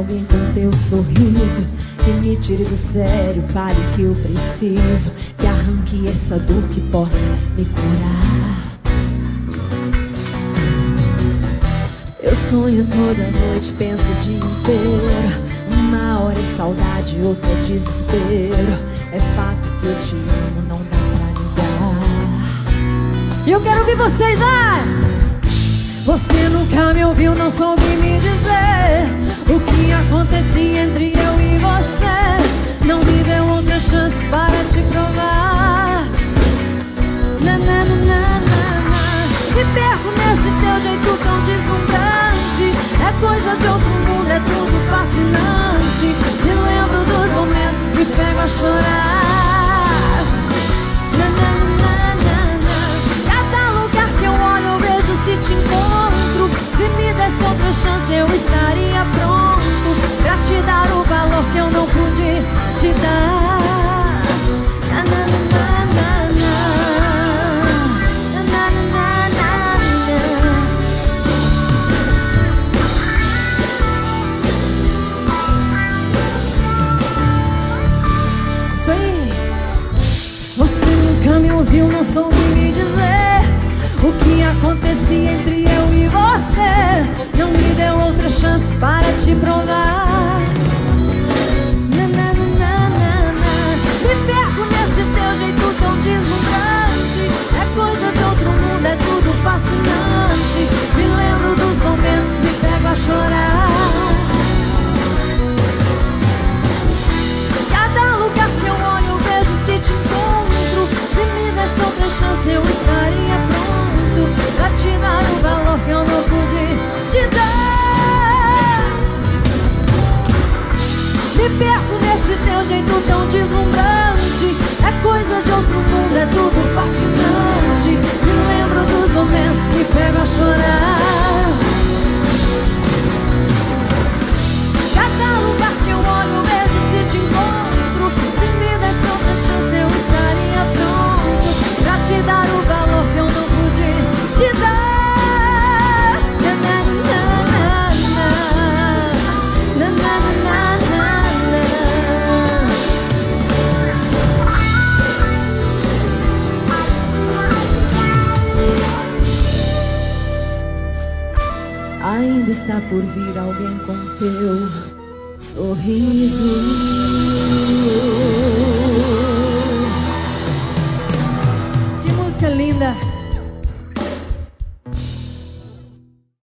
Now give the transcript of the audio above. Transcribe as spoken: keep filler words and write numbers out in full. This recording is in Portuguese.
alguém com teu sorriso, que me tire do sério, fale que eu preciso, que arranque essa dor que possa me curar. Eu sonho toda noite, penso o dia inteiro. Uma hora é saudade, outra é desespero. É fato que eu te amo, não dá pra negar. E eu quero ouvir vocês lá. Você nunca me ouviu, não soube me dizer o que acontecia entre eu e você. Não me deu outra chance para te provar. Na, na, na, na, na, na. Me perco nesse teu jeito tão deslumbrante. É coisa de outro mundo, é tudo fascinante. Me lembro dos momentos que pego a chorar. Na, na, na, na, na. Cada lugar que eu olho eu vejo se te encontro. Se me desse outra chance eu estaria pronto pra te dar o valor que eu não pude te dar. Na, na, na, na, na. Na, na, na, na, na. Isso aí. Você nunca me ouviu, não soube me dizer o que acontecia entre eu e você. Não me deu outra chance para te provar. Na, na, na, na, na, na. Me perco nesse teu jeito tão deslumbrante. É coisa de outro mundo, é tudo fascinante. Me lembro dos momentos, me pego a chorar. Cada lugar que eu olho eu vejo se te encontro. Se me desse outra chance eu estaria pronto pra te dar o valor que eu não pude te dar. Me perco nesse teu jeito tão deslumbrante. É coisa de outro mundo, é tudo fascinante. Me lembro dos momentos que pego a chorar. Cada lugar que eu olho eu vejo se te encontro. Se me desse outra chance eu estaria pronto pra te dar o valor que eu não pude te dar. Na, na, na, na, na. Na, na, na, na, na. Ainda está por vir alguém com teu sorriso. Que música linda!